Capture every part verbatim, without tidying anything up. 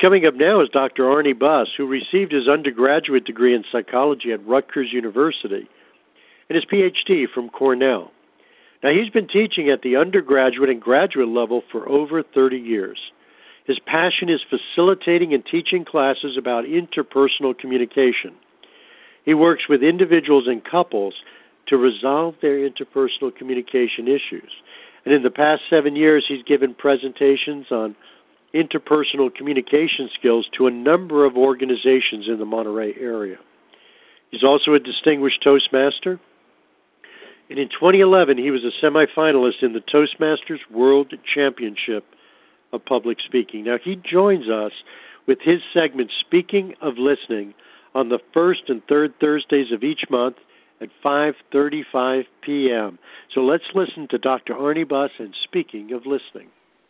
Coming up now is Doctor Arnie Buss, who received his undergraduate degree in psychology at Rutgers University and his P H D from Cornell. Now, he's been teaching at the undergraduate and graduate level for over thirty years. His passion is facilitating and teaching classes about interpersonal communication. He works with individuals and couples to resolve their interpersonal communication issues. And in the past seven years, he's given presentations on interpersonal communication skills to a number of organizations in the Monterey area. He's also a distinguished Toastmaster. And in twenty eleven, he was a semifinalist in the Toastmasters World Championship of Public Speaking. Now, he joins us with his segment, Speaking of Listening, on the first and third Thursdays of each month at five thirty-five p.m. So let's listen to Doctor Arnie Buss and Speaking of Listening.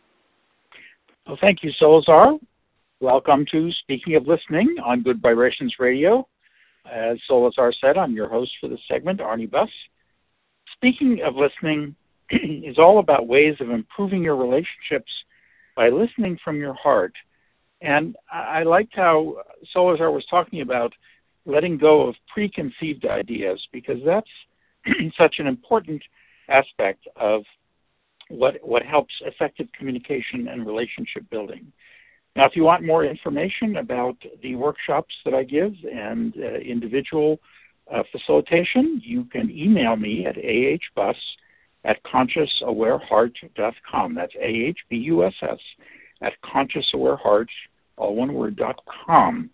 Well, thank you, Solazar. Welcome to Speaking of Listening on Good Vibrations Radio. As Solazar said, I'm your host for this segment, Arnie Buss. Speaking of Listening is all about ways of improving your relationships by listening from your heart. And I liked how Solazar was talking about letting go of preconceived ideas, because that's such an important aspect of what what helps effective communication and relationship building. Now, if you want more information about the workshops that I give and uh, individual uh, facilitation, you can email me at ahbuss at conscious aware heart dot com. That's A H B U S S at conscious aware heart, all one word, dot com.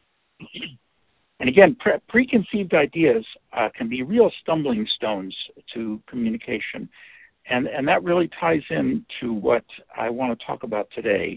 And again, pre- preconceived ideas uh, can be real stumbling stones to communication. And, and that really ties into what I want to talk about today.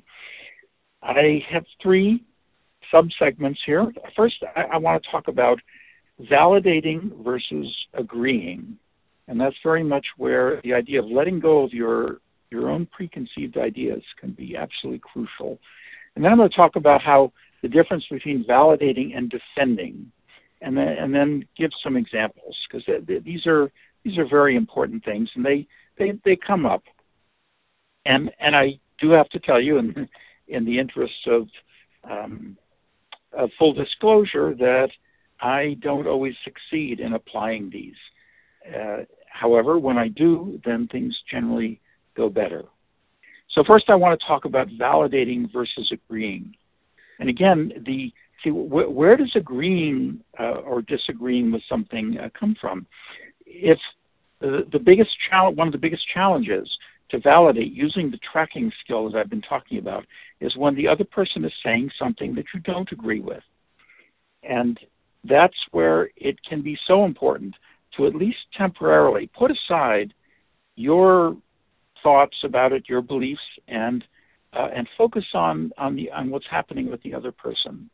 I have three subsegments here. First, I, I want to talk about validating versus agreeing. And that's very much where the idea of letting go of your, your own preconceived ideas can be absolutely crucial. And then I'm going to talk about how the difference between validating and defending, and then, and then give some examples, because these are these are very important things, and they They, they come up, and and I do have to tell you, in in the interest of, um, of full disclosure, that I don't always succeed in applying these. Uh, however, when I do, then things generally go better. So first, I want to talk about validating versus agreeing, and again, the see wh- where does agreeing uh, or disagreeing with something uh, come from? If The, the biggest challenge, one of the biggest challenges to validate using the tracking skills I've been talking about is when the other person is saying something that you don't agree with. And that's where it can be so important to at least temporarily put aside your thoughts about it, your beliefs, and uh, and focus on on the on what's happening with the other person.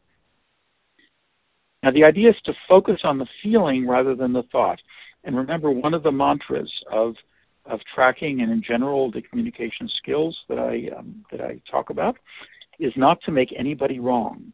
Now, the idea is to focus on the feeling rather than the thought. And remember, one of the mantras of of tracking and in general the communication skills that I um, that I talk about is not to make anybody wrong.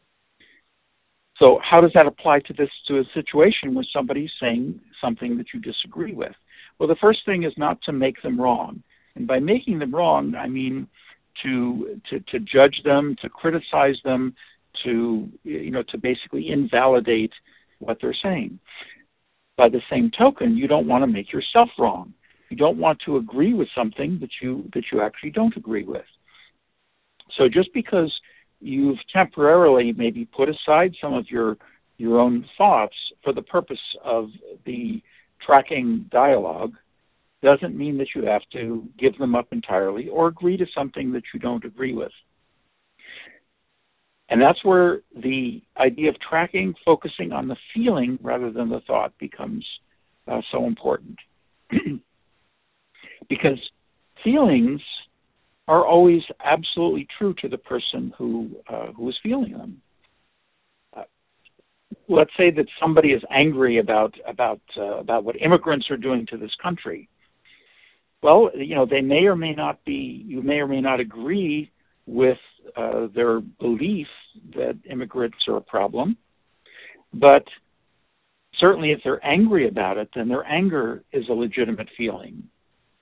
So how does that apply to this to a situation where somebody's saying something that you disagree with? Well, the first thing is not to make them wrong. And by making them wrong, I mean to to, to judge them, to criticize them, to you know to basically invalidate what they're saying. By the same token, you don't want to make yourself wrong. You don't want to agree with something that you that you actually don't agree with. So just because you've temporarily maybe put aside some of your your own thoughts for the purpose of the tracking dialogue doesn't mean that you have to give them up entirely or agree to something that you don't agree with. And that's where the idea of tracking, focusing on the feeling rather than the thought becomes uh, so important. Because feelings are always absolutely true to the person who uh, who is feeling them. Uh, let's say that somebody is angry about about uh, about what immigrants are doing to this country. Well, you know, they may or may not be. You may or may not agree with uh, their belief that immigrants are a problem, but certainly if they're angry about it, then their anger is a legitimate feeling.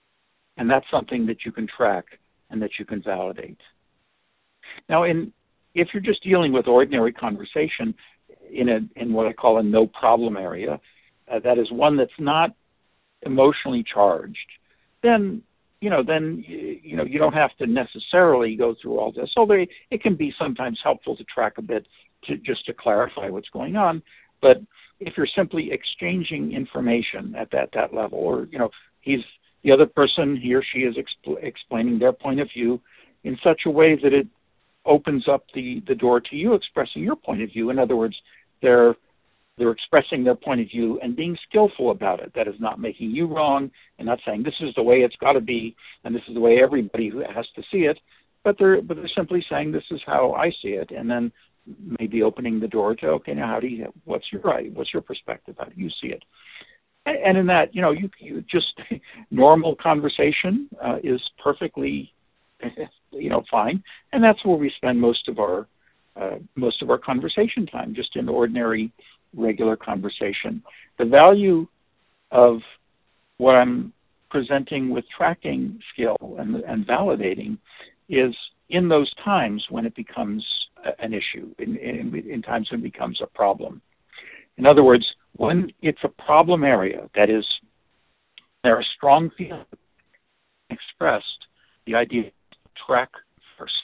And that's something that you can track and that you can validate. Now, in if you're just dealing with ordinary conversation in a in what I call a no problem area, uh, that is one that's not emotionally charged, then you know then you know you don't have to necessarily go through all this. Although it can be sometimes helpful to track a bit to just to clarify what's going on. But if you're simply exchanging information at that that level, or you know he's the other person, he or she is expl- explaining their point of view in such a way that it opens up the, the door to you expressing your point of view. In other words, they're they're expressing their point of view and being skillful about it. That is not making you wrong and not saying this is the way it's got to be and this is the way everybody who has to see it, but they're but they're simply saying this is how I see it, and then maybe opening the door to, okay, now how do you, what's your right, what's your perspective, how do you see it? And, and in that, you know, you, you just normal conversation uh, is perfectly, you know, fine, and that's where we spend most of our uh, most of our conversation time, just in ordinary, regular conversation. The value of what I'm presenting with tracking skill and, and validating is in those times when it becomes an issue, in, in, in times when it becomes a problem. In other words, when it's a problem area, that is, there are strong feelings expressed, the idea of track first,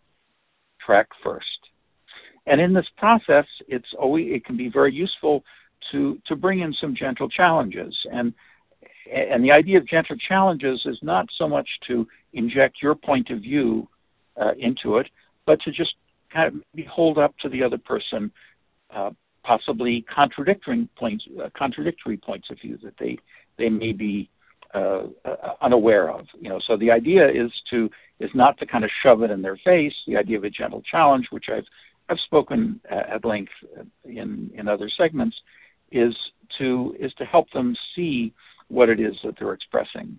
track first. And in this process, it's always, it can be very useful to, to bring in some gentle challenges. And, and the idea of gentle challenges is not so much to inject your point of view uh, into it, but to just kind of be hold up to the other person, uh, possibly contradictory points, uh, contradictory points of view that they they may be uh, uh, unaware of. You know, so the idea is to is not to kind of shove it in their face. The idea of a gentle challenge, which I've I've spoken at length in in other segments, is to is to help them see what it is that they're expressing.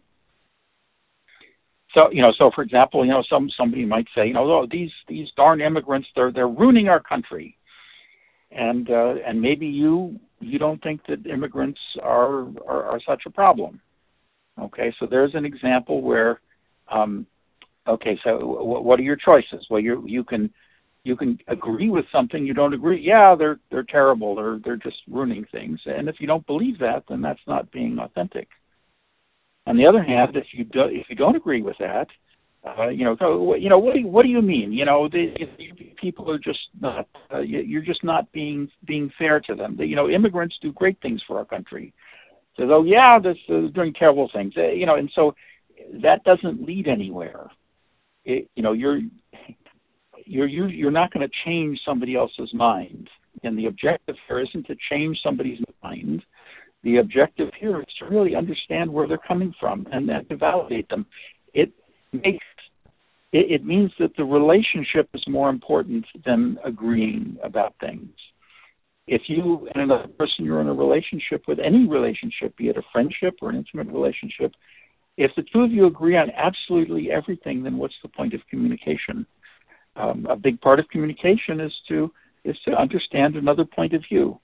So, you know, so for example, you know, some somebody might say, you know, oh, these these darn immigrants, they're they're ruining our country, and uh, and maybe you you don't think that immigrants are are, are such a problem. Okay, so there's an example where, um, okay, so w- what are your choices? Well, you you can you can agree with something, you don't agree. Yeah, they're they're terrible. They're they're just ruining things. And if you don't believe that, then that's not being authentic. On the other hand, if you do, if you don't agree with that, uh, you know, so, you know, what do you, what do you mean? You know, the, people are just not. Uh, you're just not being being fair to them. The, you know, immigrants do great things for our country. So, oh yeah, this is doing terrible things. Uh, you know, and so that doesn't lead anywhere. It, you know, you're you're you're, you're not going to change somebody else's mind. And the objective here isn't to change somebody's mind. The objective here is to really understand where they're coming from and then to validate them. It makes it, it means that the relationship is more important than agreeing about things. If you and another person you're in a relationship with, any relationship, be it a friendship or an intimate relationship, if the two of you agree on absolutely everything, then what's the point of communication? Um, a big part of communication is to is to understand another point of view.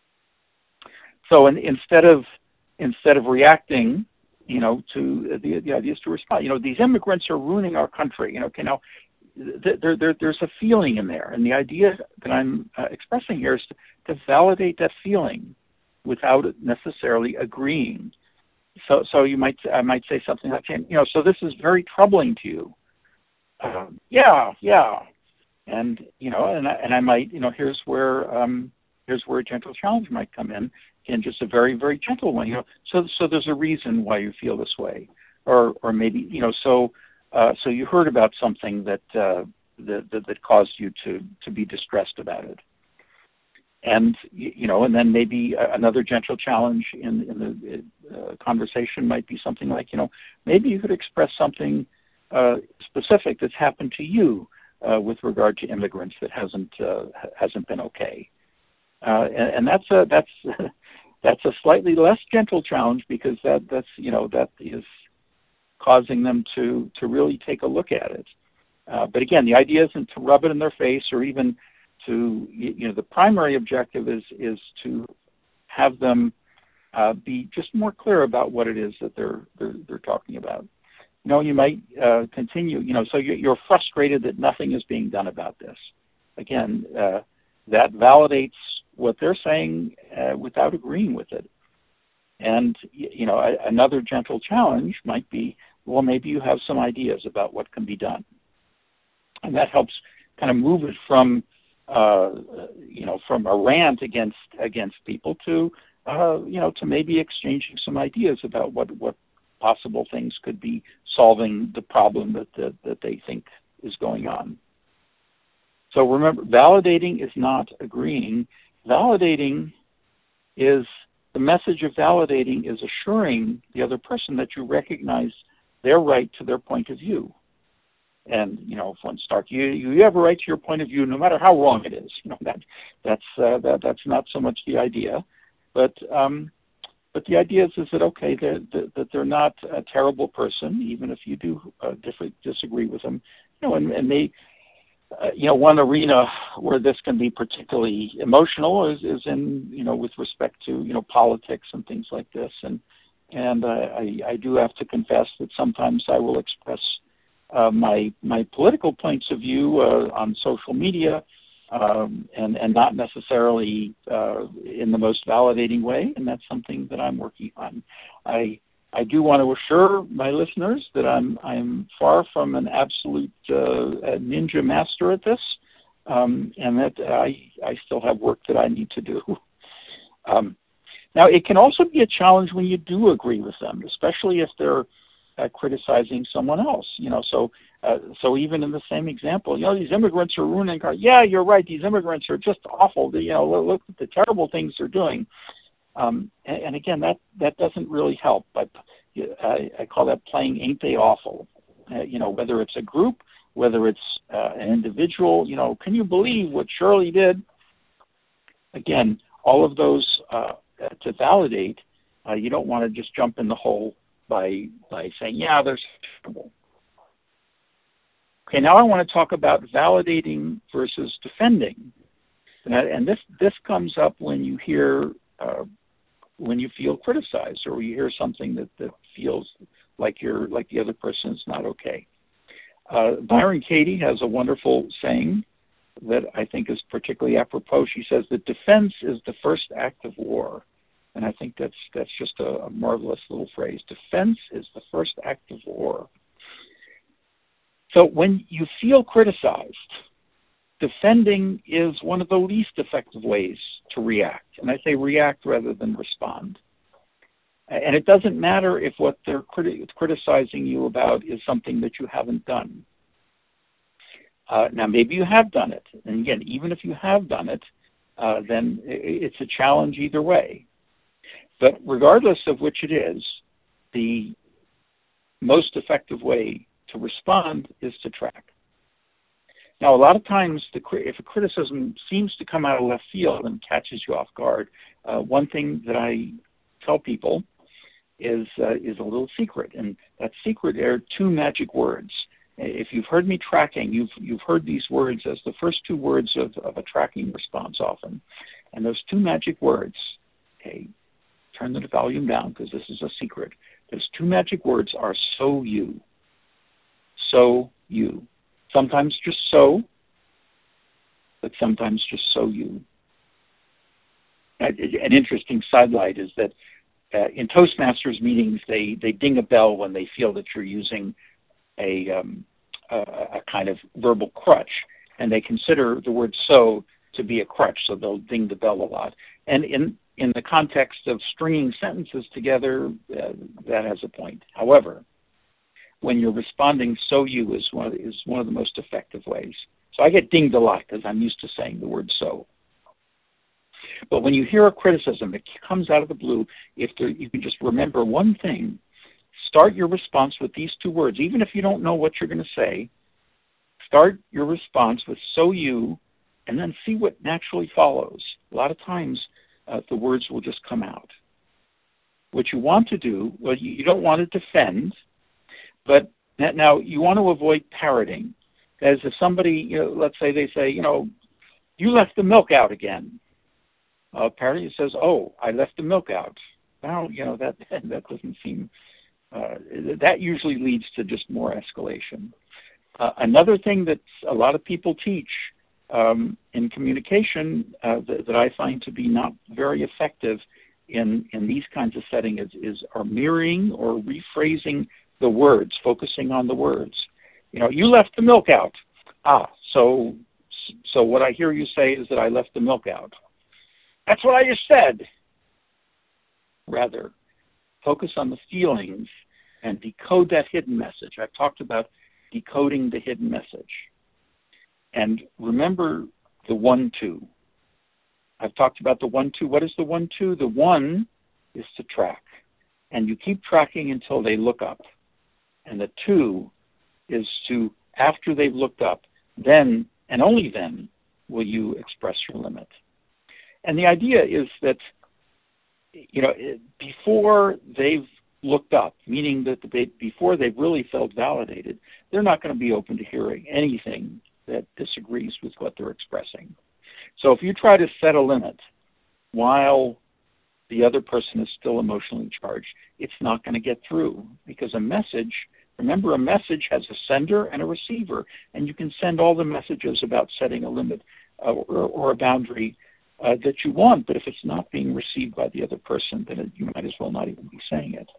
So in, instead of instead of reacting, you know, to the the idea is to respond. You know, these immigrants are ruining our country. You know, okay, now there, there there's a feeling in there, and the idea that I'm uh, expressing here is to, to validate that feeling without necessarily agreeing. So so you might I might say something like, you know, so this is very troubling to you. Um, yeah, yeah, and you know, and I, and I might, you know, here's where um, here's where a gentle challenge might come in. And just a very, very gentle one, you know. So, so there's a reason why you feel this way, or, or maybe, you know. So, uh, so you heard about something that, uh, that that that caused you to to be distressed about it, and you know, and then maybe another gentle challenge in in the uh, conversation might be something like, you know, maybe you could express something uh, specific that's happened to you uh, with regard to immigrants that hasn't uh, hasn't been okay, uh, and, and that's a that's. That's a slightly less gentle challenge because that, that's, you know, that is causing them to, to really take a look at it. Uh, but again, the idea isn't to rub it in their face or even to, you know, the primary objective is, is to have them uh, be just more clear about what it is that they're, they're, they're talking about. You know, you might uh, continue, you know, so you're frustrated that nothing is being done about this. again, uh, that validates what they're saying uh, without agreeing with it. And, you know, a, another gentle challenge might be, well, maybe you have some ideas about what can be done. And that helps kind of move it from, uh, you know, from a rant against against people to, uh, you know, to maybe exchanging some ideas about what, what possible things could be solving the problem that, that, that they think is going on. So remember, validating is not agreeing. Validating is, the message of validating is assuring the other person that you recognize their right to their point of view. And, you know, if one starts, you, you have a right to your point of view, no matter how wrong it is. You know, that, that's, uh, that, that's not so much the idea. But, um, but the idea is, is that, okay, they're, that they're not a terrible person, even if you do uh, different, disagree with them. You know, and, and they, Uh, you know, one arena where this can be particularly emotional is, is in, you know, with respect to, you know, politics and things like this. And and uh, I, I do have to confess that sometimes I will express uh, my my political points of view uh, on social media, um, and and not necessarily uh, in the most validating way. And that's something that I'm working on. I. I do want to assure my listeners that I'm I'm far from an absolute uh, ninja master at this, um, and that I I still have work that I need to do. Um, now, it can also be a challenge when you do agree with them, especially if they're uh, criticizing someone else. You know, so uh, so even in the same example, you know, these immigrants are ruining our. Yeah, you're right. These immigrants are just awful. You know, look, look at the terrible things they're doing. Um, and, and again, that, that doesn't really help. But I, I call that playing ain't they awful. Uh, you know, whether it's a group, whether it's uh, an individual, you know, can you believe what Shirley did? Again, all of those uh, to validate, uh, you don't want to just jump in the hole by, by saying, yeah, they're terrible. Okay, now I want to talk about validating versus defending. And, and this, this comes up when you hear uh, when you feel criticized, or you hear something that, that feels like you're like the other person is not okay. Uh, Byron Katie has a wonderful saying that I think is particularly apropos. She says that defense is the first act of war. And I think that's that's just a, a marvelous little phrase. Defense is the first act of war. So when you feel criticized, defending is one of the least effective ways to react. And I say react rather than respond. And it doesn't matter if what they're criti- criticizing you about is something that you haven't done. Uh, now, maybe you have done it. And again, even if you have done it, uh, then it's a challenge either way. But regardless of which it is, the most effective way to respond is to track. Now, a lot of times, the, if a criticism seems to come out of left field and catches you off guard, uh, one thing that I tell people is uh, is a little secret, and that secret are two magic words. If you've heard me tracking, you've you've heard these words as the first two words of, of a tracking response often, and those two magic words. Okay, turn the volume down because this is a secret. Those two magic words are "so you." So you. Sometimes just so, but sometimes just so you. An interesting sidelight is that uh, in Toastmasters meetings, they, they ding a bell when they feel that you're using a, um, a, a kind of verbal crutch, and they consider the word so to be a crutch, so they'll ding the bell a lot. And in, in the context of stringing sentences together, uh, that has a point. However, when you're responding, so you is one of the, is one of the most effective ways. So I get dinged a lot because I'm used to saying the word so. But when you hear a criticism, it comes out of the blue. If there, you can just remember one thing, start your response with these two words. Even if you don't know what you're going to say, start your response with so you, and then see what naturally follows. A lot of times, uh, the words will just come out. What you want to do, well, you, you don't want to defend. But now you want to avoid parroting. As if somebody, you know, let's say they say, you know, you left the milk out again. Uh, parroting says, oh, I left the milk out. Well, you know, that that doesn't seem, uh, that usually leads to just more escalation. Uh, another thing that a lot of people teach um, in communication uh, that, that I find to be not very effective in, in these kinds of settings is, is are mirroring or rephrasing the words, focusing on the words. You know, you left the milk out. Ah, so so what I hear you say is that I left the milk out. That's what I just said. Rather, focus on the feelings and decode that hidden message. I've talked about decoding the hidden message. And remember the one, two. I've talked about the one, two. What is the one, two? The one is to track. And you keep tracking until they look up. And the two is to, after they've looked up, then and only then will you express your limit. And the idea is that, you know, before they've looked up, meaning that they, before they've really felt validated, they're not going to be open to hearing anything that disagrees with what they're expressing. So if you try to set a limit while the other person is still emotionally charged, it's not going to get through, because a message, remember, a message has a sender and a receiver, and you can send all the messages about setting a limit uh, or, or a boundary uh, that you want, but if it's not being received by the other person, then it, you might as well not even be saying it.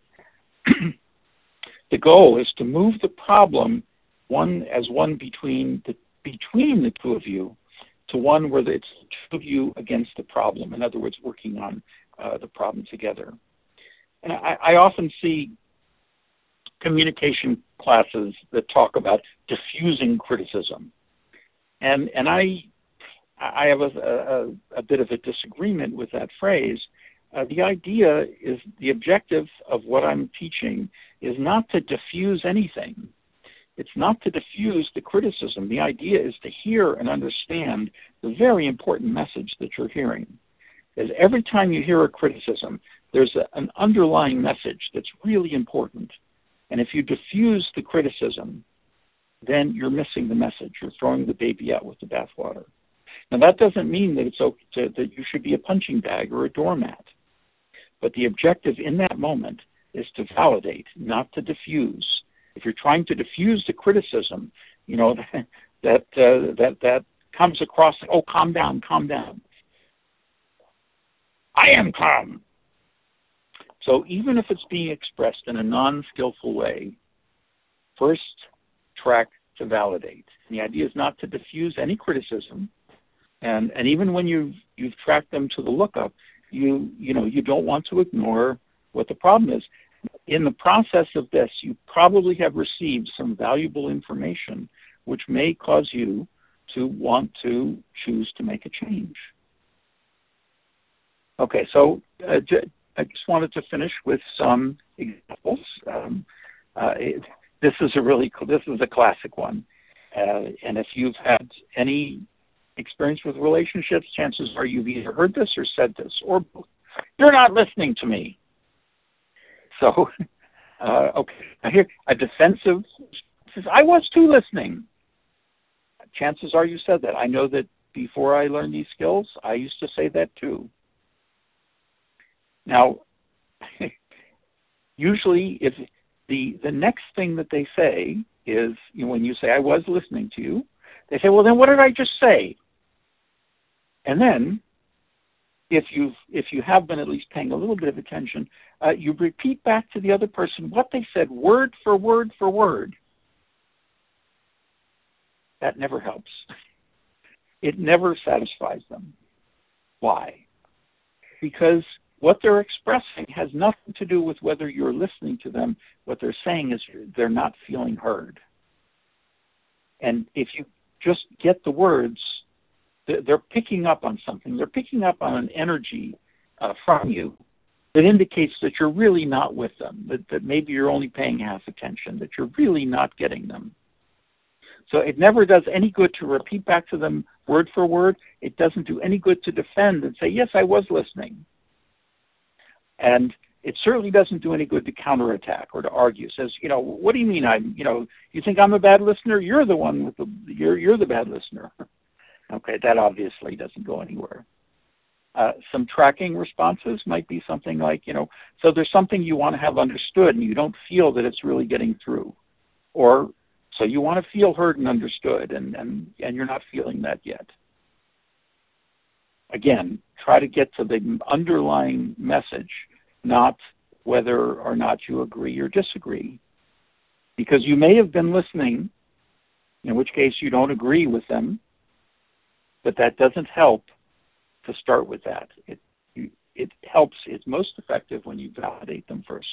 The goal is to move the problem one as one between the between the two of you to one where it's the two of you against the problem. In other words, working on uh, the problem together. And I, I often see communication classes that talk about diffusing criticism. And and I I have a, a, a bit of a disagreement with that phrase. Uh, the idea is, the objective of what I'm teaching is not to diffuse anything. It's not to diffuse the criticism. The idea is to hear and understand the very important message that you're hearing. Is every time you hear a criticism, there's a, an underlying message that's really important. And if you diffuse the criticism, then you're missing the message. You're throwing the baby out with the bathwater. Now, that doesn't mean that it's okay to, that you should be a punching bag or a doormat. But the objective in that moment is to validate, not to diffuse. If you're trying to diffuse the criticism, you know, that uh, that that comes across, oh, calm down, calm down. I am calm. So even if it's being expressed in a non-skillful way, first track to validate. And the idea is not to diffuse any criticism. And and even when you've, you've tracked them to the lookup, you you know, you don't want to ignore what the problem is. In the process of this, you probably have received some valuable information which may cause you to want to choose to make a change. Okay, so uh, I just wanted to finish with some examples. Um, uh, it, this is a really this is a classic one, uh, and if you've had any experience with relationships, chances are you've either heard this or said this, or both. You're not listening to me. So, uh, okay, I hear a defensive says, I was too listening. Chances are you said that. I know that before I learned these skills, I used to say that too. Now, usually if the the next thing that they say is, you know, when you say, I was listening to you, they say, well, then what did I just say? And then, if you've if you have been at least paying a little bit of attention, uh, you repeat back to the other person what they said, word for word for word. That never helps. It never satisfies them. Why? Because what they're expressing has nothing to do with whether you're listening to them. What they're saying is they're not feeling heard. And if you just get the words, they're picking up on something. They're picking up on an energy uh, from you that indicates that you're really not with them, that, that maybe you're only paying half attention, that you're really not getting them. So it never does any good to repeat back to them word for word. It doesn't do any good to defend and say, yes, I was listening. And it certainly doesn't do any good to counterattack or to argue. It says, you know, what do you mean I'm, you know, you think I'm a bad listener? You're the one with the, you're, you're the bad listener. Okay, that obviously doesn't go anywhere. Uh, some tracking responses might be something like, you know, so there's something you want to have understood and you don't feel that it's really getting through. Or so you want to feel heard and understood, and, and, and you're not feeling that yet. again, try to get to the underlying message, not whether or not you agree or disagree. Because you may have been listening, in which case you don't agree with them, but that doesn't help to start with that. It, it helps, it's most effective when you validate them first.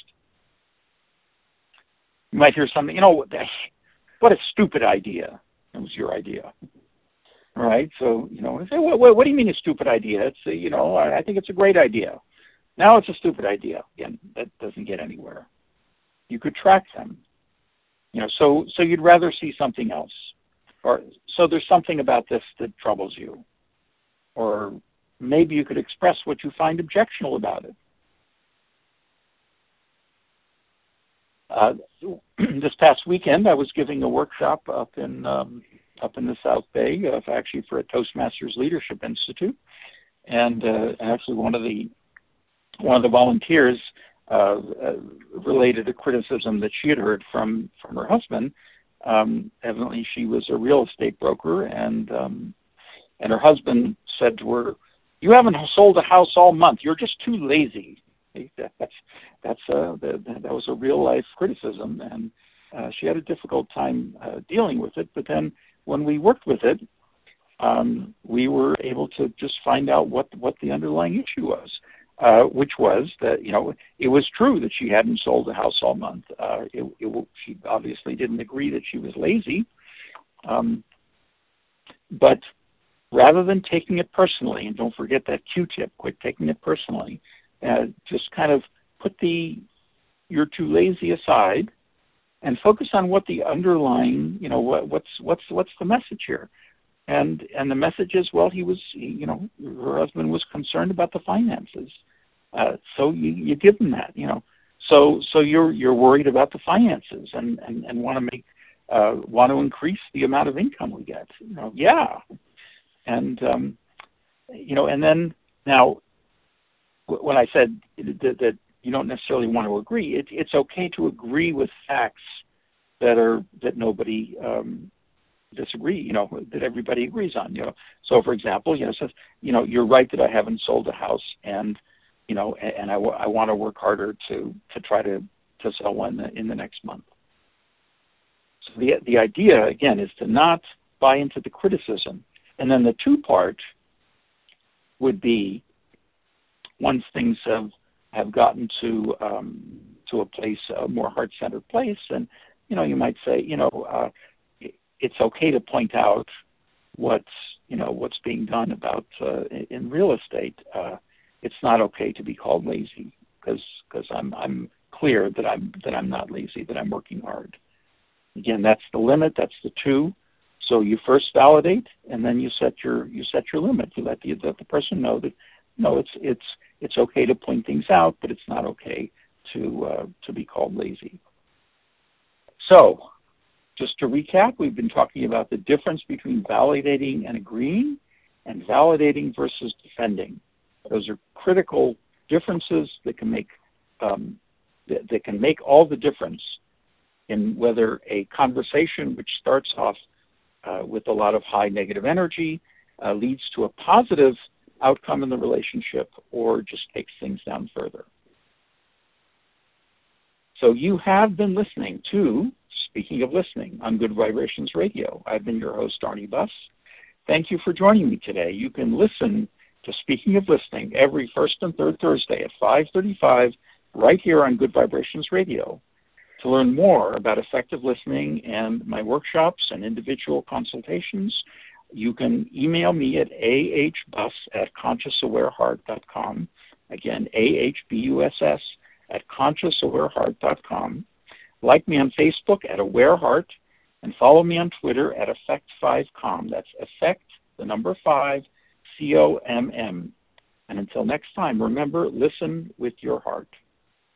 You might hear something, you know, what a stupid idea. It was your idea. All right, so, you know, say, what, what, what do you mean a stupid idea? It's, a, you know, I, I think it's a great idea. Now it's a stupid idea. Again, that doesn't get anywhere. You could track them. You know, so, so you'd rather see something else. Or, so there's something about this that troubles you. Or maybe you could express what you find objectionable about it. Uh, this past weekend, I was giving a workshop up in um, up in the South Bay, uh, actually for a Toastmasters Leadership Institute, and uh, actually one of the one of the volunteers uh, uh, related a criticism that she had heard from from her husband. Um, evidently, she was a real estate broker, and um, and her husband said to her, "You haven't sold a house all month. You're just too lazy." That's that's uh, that, that was a real life criticism, and uh, she had a difficult time uh, dealing with it. But then when we worked with it, um, we were able to just find out what what the underlying issue was, uh, which was that, you know, it was true that she hadn't sold a house all month. Uh, it, it, she obviously didn't agree that she was lazy, um, but rather than taking it personally, and don't forget that Q-tip, quit taking it personally. Uh, just kind of put the "you're too lazy" aside and focus on what the underlying, you know, what, what's what's what's the message here, and and the message is, well, he was, you know, her husband was concerned about the finances, uh, so you, you give him that, you know, so so you're you're worried about the finances and and, and want to make uh, want to increase the amount of income we get, you know, yeah, and um, you know, and then now. When I said that, that you don't necessarily want to agree, it, it's okay to agree with facts that are that nobody um, disagree, you know, that everybody agrees on. You know, so for example, you know, says, you know, you're right that I haven't sold a house, and you know, and, and I, w- I want to work harder to to try to to sell one in the next month. So the the idea again is to not buy into the criticism, and then the two part would be, once things have, have gotten to um, to a place, a more heart-centered place, and, you know, you might say, you know, uh, it's okay to point out what's, you know, what's being done about uh, in real estate. Uh, it's not okay to be called lazy, because because I'm I'm clear that I'm that I'm not lazy, that I'm working hard. Again, that's the limit. That's the two. So you first validate, and then you set your you set your limit. You let the let the person know that, no, it's it's it's okay to point things out, but it's not okay to uh, to be called lazy. So, just to recap, we've been talking about the difference between validating and agreeing, and validating versus defending. Those are critical differences that can make um, that, that can make all the difference in whether a conversation which starts off uh, with a lot of high negative energy uh, leads to a positive outcome in the relationship, or just takes things down further. So you have been listening to Speaking of Listening on Good Vibrations Radio. I've been your host, Arnie Buss. Thank you for joining me today. You can listen to Speaking of Listening every first and third Thursday at five thirty-five right here on Good Vibrations Radio. To learn more about effective listening and my workshops and individual consultations, you can email me at ahbuss at conscious aware heart dot com. Again, A H B U S S at conscious aware heart dot com. Like me on Facebook at Aware Heart, and follow me on Twitter at Effect five Com. That's Effect, the number five, C O M M. And until next time, remember, listen with your heart.